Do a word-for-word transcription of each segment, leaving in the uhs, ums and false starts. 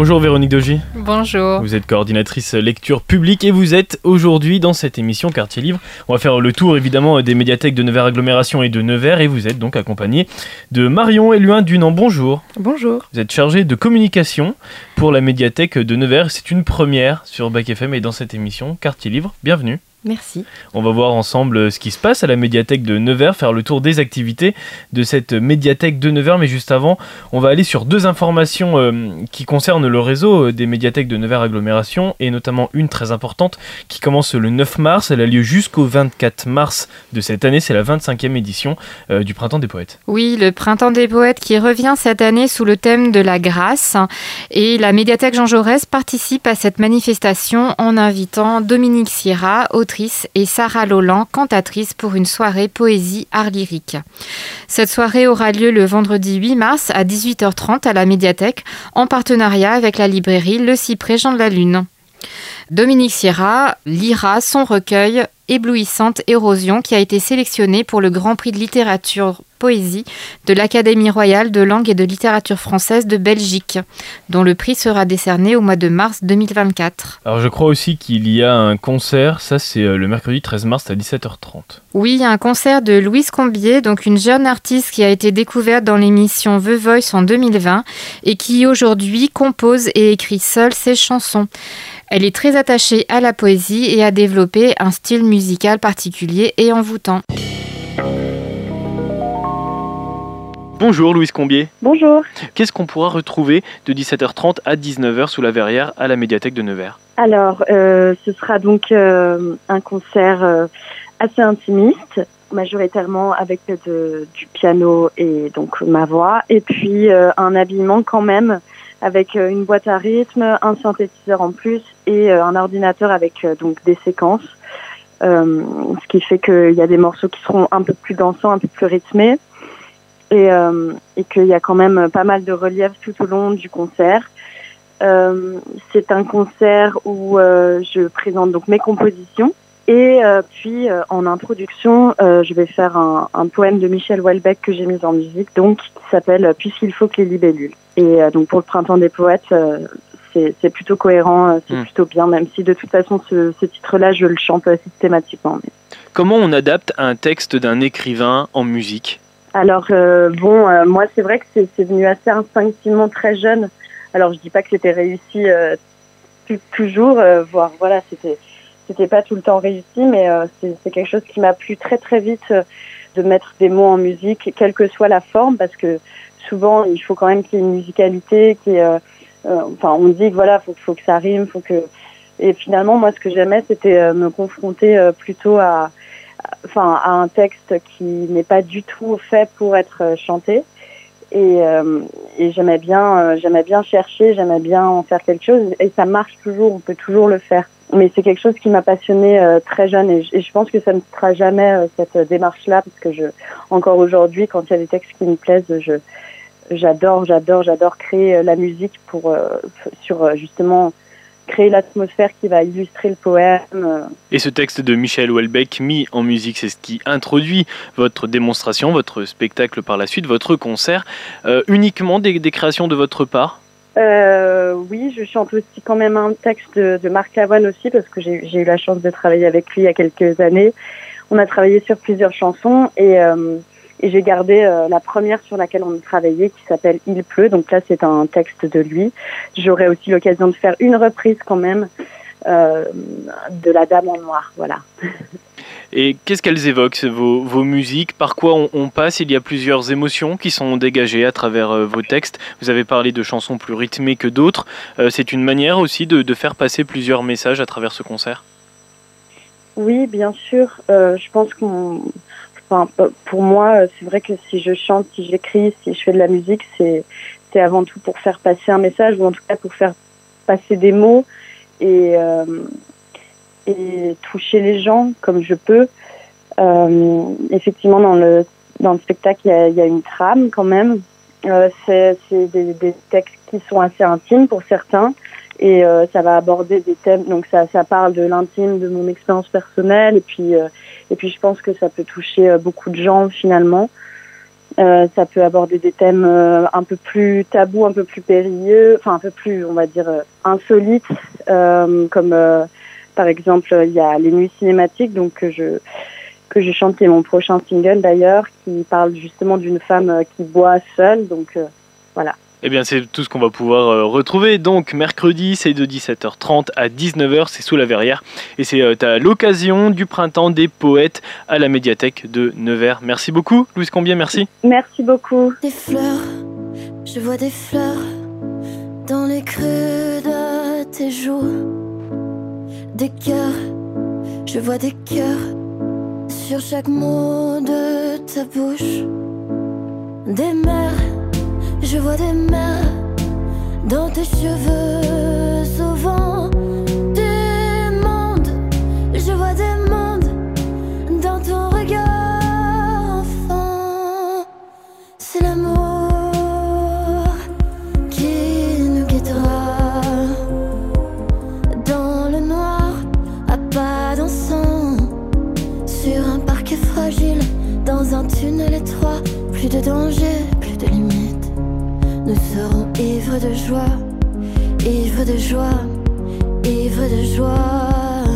Bonjour Véronique Dogy. Bonjour. Vous êtes coordinatrice lecture publique et vous êtes aujourd'hui dans cette émission Quartier Livre. On va faire le tour évidemment des médiathèques de Nevers Agglomération et de Nevers et vous êtes donc accompagnée de Marion Éluin-Dunant. Bonjour. Bonjour. Vous êtes chargée de communication pour la médiathèque de Nevers. C'est une première sur Bac F M et dans cette émission Quartier Livre. Bienvenue. Merci. On va voir ensemble ce qui se passe à la médiathèque de Nevers, faire le tour des activités de cette médiathèque de Nevers. Mais juste avant, on va aller sur deux informations euh, qui concernent le réseau des médiathèques de Nevers Agglomération et notamment une très importante qui commence le neuf mars. Elle a lieu jusqu'au vingt-quatre mars de cette année. C'est la vingt-cinquième édition euh, du Printemps des Poètes. Oui, le Printemps des Poètes qui revient cette année sous le thème de la grâce. Et la médiathèque Jean Jaurès participe à cette manifestation en invitant Dominique Sierra, autrice, et Sarah Lolland, cantatrice, pour une soirée poésie art lyrique. Cette soirée aura lieu le vendredi huit mars à dix-huit heures trente à la médiathèque en partenariat avec la librairie Le Cyprès Jean de la Lune. Dominique Sierra lira son recueil Éblouissante Érosion qui a été sélectionné pour le Grand Prix de littérature poésie de l'Académie royale de langue et de littérature française de Belgique, dont le prix sera décerné au mois de mars deux mille vingt-quatre. Alors je crois aussi qu'il y a un concert, ça c'est le mercredi treize mars à dix-sept heures trente. Oui, il y a un concert de Louise Combier, donc une jeune artiste qui a été découverte dans l'émission The Voice en deux mille vingt et qui aujourd'hui compose et écrit seule ses chansons. Elle est très attachée à la poésie et a développé un style musical particulier et envoûtant. Bonjour Louise Combier. Bonjour. Qu'est-ce qu'on pourra retrouver de dix-sept heures trente à dix-neuf heures sous la verrière à la médiathèque de Nevers? Alors, euh, ce sera donc euh, un concert euh, assez intimiste, majoritairement avec de, du piano et donc ma voix, et puis euh, un habillement quand même avec euh, une boîte à rythme, un synthétiseur en plus et euh, un ordinateur avec euh, donc des séquences, euh, ce qui fait qu'il y a des morceaux qui seront un peu plus dansants, un peu plus rythmés. Et, euh, et qu'il y a quand même pas mal de relief tout au long du concert. Euh, c'est un concert où euh, je présente donc mes compositions et euh, puis euh, en introduction, euh, je vais faire un, un poème de Michel Houellebecq que j'ai mis en musique, donc qui s'appelle « Puisqu'il faut que les libellules ». Et euh, donc pour le Printemps des Poètes, euh, c'est, c'est plutôt cohérent, c'est mmh. plutôt bien, même si de toute façon ce, ce titre-là, je le chante systématiquement. Mais... Comment on adapte un texte d'un écrivain en musique ? Alors euh, bon, euh, moi c'est vrai que c'est, c'est venu assez instinctivement très jeune. Alors je dis pas que c'était réussi euh, tout, toujours, euh, voire voilà, c'était c'était pas tout le temps réussi, mais euh, c'est, c'est quelque chose qui m'a plu très très vite euh, de mettre des mots en musique, quelle que soit la forme, parce que souvent il faut quand même qu'il y ait une musicalité, qui euh, euh, enfin on dit que voilà, faut faut que ça rime, faut que et finalement moi ce que j'aimais c'était euh, me confronter euh, plutôt à enfin à un texte qui n'est pas du tout fait pour être chanté et, euh, et j'aimais bien euh, j'aimais bien chercher, j'aimais bien en faire quelque chose et ça marche toujours, on peut toujours le faire, mais c'est quelque chose qui m'a passionnée euh, très jeune et, et je pense que ça ne sera jamais euh, cette démarche là parce que je encore aujourd'hui quand il y a des textes qui me plaisent, je j'adore j'adore j'adore créer la musique pour euh, sur euh, justement créer l'atmosphère qui va illustrer le poème. Et ce texte de Michel Houellebecq mis en musique, c'est ce qui introduit votre démonstration, votre spectacle par la suite, votre concert. Euh, uniquement des, des créations de votre part ? euh, Oui, je chante aussi quand même un texte de, de Marc Lavoine aussi, parce que j'ai, j'ai eu la chance de travailler avec lui il y a quelques années. On a travaillé sur plusieurs chansons et... Euh, Et j'ai gardé euh, la première sur laquelle on a travaillé qui s'appelle « Il pleut ». Donc là, c'est un texte de lui. J'aurai aussi l'occasion de faire une reprise quand même euh, de La Dame en noir. Voilà. Et qu'est-ce qu'elles évoquent, vos, vos musiques ? Par quoi on, on passe ? Il y a plusieurs émotions qui sont dégagées à travers euh, vos textes. Vous avez parlé de chansons plus rythmées que d'autres. Euh, c'est une manière aussi de, de faire passer plusieurs messages à travers ce concert ? Oui, bien sûr. Euh, je pense qu'on... Enfin, pour moi, c'est vrai que si je chante, si j'écris, si je fais de la musique, c'est, c'est avant tout pour faire passer un message, ou en tout cas pour faire passer des mots et, euh, et toucher les gens comme je peux. Euh, effectivement, dans le, dans le spectacle, il y a, il y a une trame quand même. Euh, c'est c'est des, des textes qui sont assez intimes pour certains. Et euh, ça va aborder des thèmes, donc ça, ça parle de l'intime, de mon expérience personnelle, et puis, euh, et puis je pense que ça peut toucher euh, beaucoup de gens finalement. Euh, ça peut aborder des thèmes euh, un peu plus tabous, un peu plus périlleux, enfin un peu plus, on va dire, euh, insolites, euh, comme euh, par exemple il y a les nuits cinématiques, donc que je que je chante, qui est mon prochain single d'ailleurs, qui parle justement d'une femme euh, qui boit seule, donc euh, voilà. Eh bien, c'est tout ce qu'on va pouvoir euh, retrouver. Donc, mercredi, c'est de dix-sept heures trente à dix-neuf heures, c'est sous la Verrière. Et c'est euh, à l'occasion du printemps des poètes à la médiathèque de Nevers. Merci beaucoup, Louise Combier, merci. Merci beaucoup. Des fleurs, je vois des fleurs dans les creux de tes joues. Des cœurs, je vois des cœurs sur chaque mot de ta bouche. Des mers, je vois des mers dans tes cheveux au vent. Des mondes, je vois des mondes dans ton regard enfant. C'est l'amour qui nous guidera dans le noir à pas dansant sur un parquet fragile, dans un tunnel étroit. Plus de danger, plus de limites. Nous serons ivres de joie, ivres de joie, ivres de joie.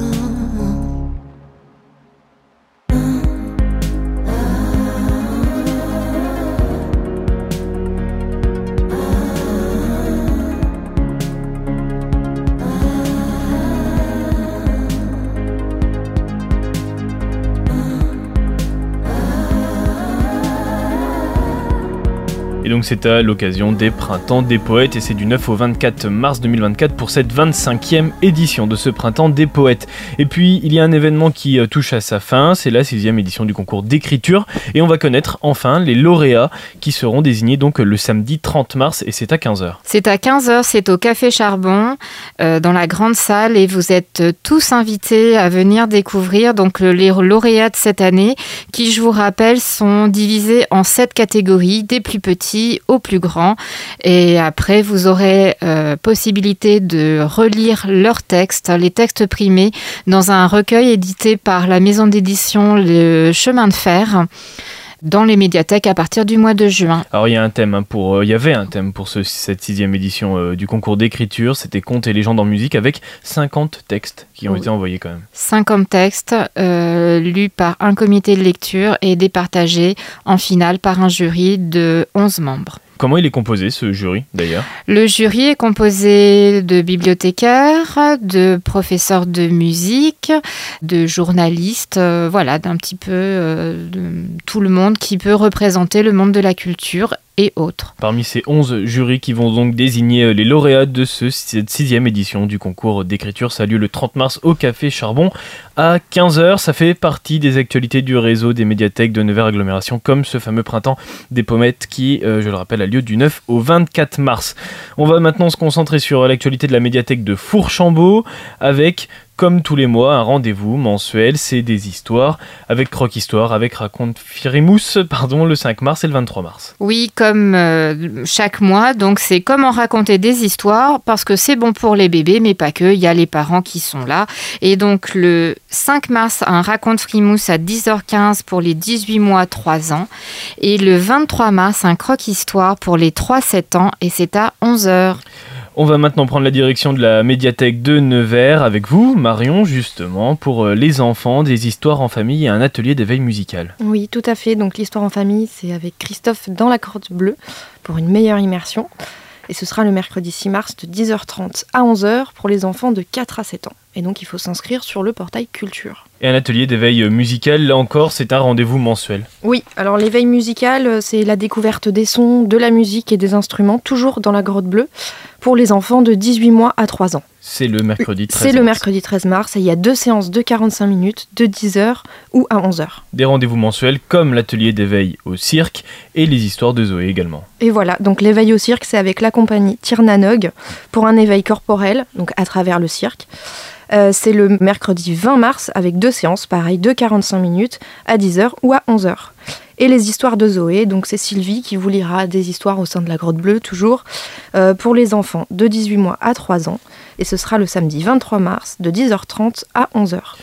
Et donc c'est à l'occasion des Printemps des Poètes et c'est du neuf au vingt-quatre mars deux mille vingt-quatre pour cette vingt-cinquième édition de ce Printemps des Poètes. Et puis il y a un événement qui touche à sa fin, c'est la sixième édition du concours d'écriture et on va connaître enfin les lauréats qui seront désignés donc le samedi trente mars et c'est à quinze heures. C'est à quinze heures, c'est au Café Charbon euh, dans la grande salle et vous êtes tous invités à venir découvrir donc les lauréats de cette année qui, je vous rappelle, sont divisés en sept catégories, des plus petits au plus grand. Et après, vous aurez euh, possibilité de relire leurs textes, les textes primés, dans un recueil édité par la maison d'édition Le Chemin de Fer, dans les médiathèques à partir du mois de juin. Alors il y a un thème hein, pour, euh, il y avait un thème pour ce, cette sixième édition euh, du concours d'écriture, c'était contes et légendes en musique avec cinquante textes qui ont oui. été envoyés quand même. cinquante textes euh, lus par un comité de lecture et départagés en finale par un jury de onze membres. Comment il est composé ce jury d'ailleurs ? Le jury est composé de bibliothécaires, de professeurs de musique, de journalistes, euh, voilà, d'un petit peu euh, de tout le monde qui peut représenter le monde de la culture et autres. Parmi ces onze jurys qui vont donc désigner les lauréats de ce, cette sixième édition du concours d'écriture, ça a lieu le trente mars au Café Charbon à quinze heures. Ça fait partie des actualités du réseau des médiathèques de Nevers Agglomération, comme ce fameux printemps des pommettes qui, euh, je le rappelle, a lieu du neuf au vingt-quatre mars. On va maintenant se concentrer sur l'actualité de la médiathèque de Fourchambault avec, comme tous les mois, un rendez-vous mensuel, c'est des histoires, avec Croque-Histoire, avec Raconte Firimousse, pardon, le cinq mars et le vingt-trois mars. Oui, comme euh, chaque mois, donc c'est comment raconter des histoires, parce que c'est bon pour les bébés, mais pas que, il y a les parents qui sont là. Et donc le cinq mars, un Raconte Firimousse à dix heures quinze pour les dix-huit mois trois ans, et le vingt-trois mars, un Croque-Histoire pour les trois sept ans, et c'est à onze heures. On va maintenant prendre la direction de la médiathèque de Nevers avec vous, Marion, justement, pour les enfants, des histoires en famille et un atelier d'éveil musical. Oui, tout à fait. Donc l'histoire en famille, c'est avec Christophe dans la Grotte Bleue pour une meilleure immersion. Et ce sera le mercredi six mars de dix heures trente à onze heures pour les enfants de quatre à sept ans. Et donc il faut s'inscrire sur le portail Culture. Et un atelier d'éveil musical, là encore, c'est un rendez-vous mensuel. Oui, alors l'éveil musical, c'est la découverte des sons, de la musique et des instruments, toujours dans la Grotte Bleue, pour les enfants de dix-huit mois à trois ans. C'est le mercredi treize mars. C'est le mercredi treize mars et il y a deux séances de quarante-cinq minutes, de dix heures ou à onze heures. Des rendez-vous mensuels comme l'atelier d'éveil au cirque et les histoires de Zoé également. Et voilà, donc l'éveil au cirque, c'est avec la compagnie Tirnanog pour un éveil corporel, donc à travers le cirque. Euh, c'est le mercredi vingt mars avec deux séances, pareil, de quarante-cinq minutes à dix heures ou à onze heures. Et les histoires de Zoé, donc c'est Sylvie qui vous lira des histoires au sein de la Grotte Bleue, toujours, euh, pour les enfants de dix-huit mois à trois ans. Et ce sera le samedi vingt-trois mars de dix heures trente à onze heures.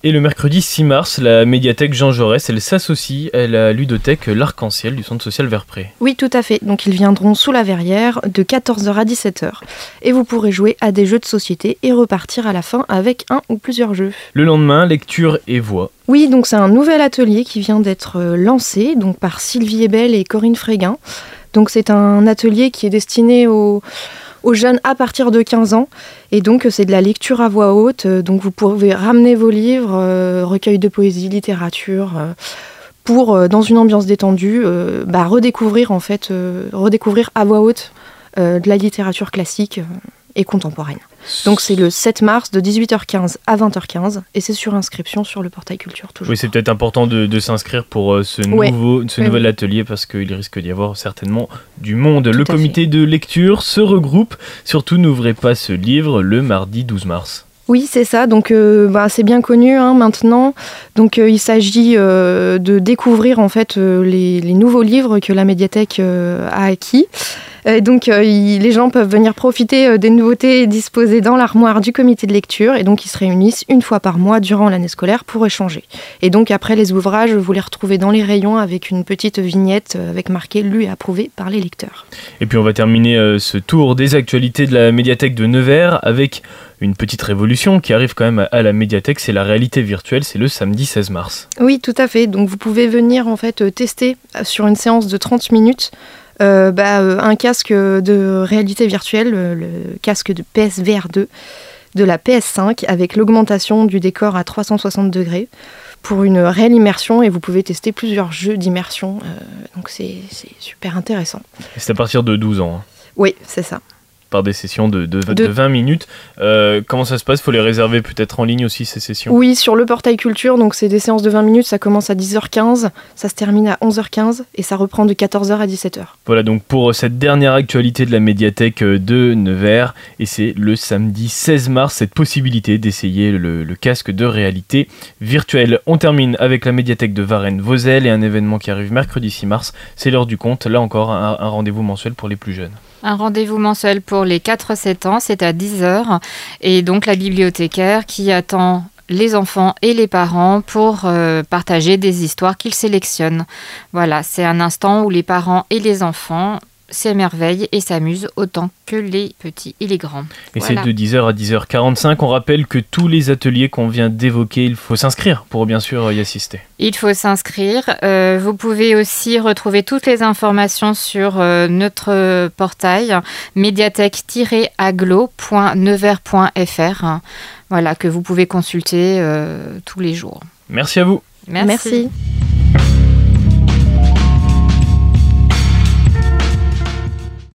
Et le mercredi six mars, la médiathèque Jean Jaurès, elle s'associe à la ludothèque L'Arc-en-Ciel du centre social Verpré. Oui, tout à fait. Donc ils viendront sous la verrière de quatorze heures à dix-sept heures. Et vous pourrez jouer à des jeux de société et repartir à la fin avec un ou plusieurs jeux. Le lendemain, lecture et voix. Oui, donc c'est un nouvel atelier qui vient d'être lancé donc par Sylvie Ebel et Corinne Fréguin. Donc c'est un atelier qui est destiné aux... aux jeunes à partir de quinze ans. Et donc, c'est de la lecture à voix haute. Donc, vous pouvez ramener vos livres, euh, recueils de poésie, littérature, euh, pour, euh, dans une ambiance détendue, euh, bah, redécouvrir, en fait, euh, redécouvrir à voix haute euh, de la littérature classique euh, et contemporaine. Donc, c'est le sept mars de dix-huit heures quinze à vingt heures quinze. Et c'est sur inscription sur le portail culture, toujours. Oui, c'est peut-être important de, de s'inscrire pour euh, ce, ouais. nouveau, ce oui, nouvel oui. atelier, parce qu'il risque d'y avoir certainement du monde. Tout le à comité fait. de lecture se regroupe. Surtout, n'ouvrez pas ce livre le mardi douze mars. Oui, c'est ça. Donc, euh, bah, c'est bien connu hein, maintenant. Donc, euh, il s'agit euh, de découvrir en fait euh, les, les nouveaux livres que la médiathèque euh, a acquis. Et donc, euh, il, les gens peuvent venir profiter euh, des nouveautés disposées dans l'armoire du comité de lecture. Et donc, ils se réunissent une fois par mois durant l'année scolaire pour échanger. Et donc, après les ouvrages, vous les retrouvez dans les rayons avec une petite vignette euh, avec marqué « Lu et approuvé par les lecteurs ». Et puis, on va terminer euh, ce tour des actualités de la médiathèque de Nevers avec une petite révolution qui arrive quand même à la médiathèque, c'est la réalité virtuelle, c'est le samedi seize mars. Oui, tout à fait. Donc vous pouvez venir en fait tester sur une séance de trente minutes euh, bah, un casque de réalité virtuelle, le casque de P S V R deux de la P S cinq avec l'augmentation du décor à trois cent soixante degrés pour une réelle immersion et vous pouvez tester plusieurs jeux d'immersion. Euh, donc c'est, c'est super intéressant. Et c'est à partir de douze ans. Hein. Oui, c'est ça. Par des sessions de, de, de... de vingt minutes. Euh, comment ça se passe ? Il faut les réserver peut-être en ligne aussi, ces sessions ? Oui, sur le portail culture, donc c'est des séances de vingt minutes, ça commence à dix heures quinze, ça se termine à onze heures quinze et ça reprend de quatorze heures à dix-sept heures. Voilà donc pour cette dernière actualité de la médiathèque de Nevers, et c'est le samedi seize mars, cette possibilité d'essayer le, le casque de réalité virtuelle. On termine avec la médiathèque de Varennes-Vauzelles et un événement qui arrive mercredi six mars, c'est l'heure du conte, là encore un, un rendez-vous mensuel pour les plus jeunes. Un rendez-vous mensuel pour les quatre sept ans, c'est à dix heures. Et donc la bibliothécaire qui attend les enfants et les parents pour euh, partager des histoires qu'ils sélectionnent. Voilà, c'est un instant où les parents et les enfants s'émerveillent et s'amusent autant que les petits et les grands. Et voilà. c'est de dix heures à dix heures quarante-cinq. On rappelle que tous les ateliers qu'on vient d'évoquer, il faut s'inscrire pour bien sûr y assister. Il faut s'inscrire. Euh, vous pouvez aussi retrouver toutes les informations sur euh, notre portail médiathèque tiret aglo point nevers point f r. Voilà, que vous pouvez consulter euh, tous les jours. Merci à vous. Merci. Merci.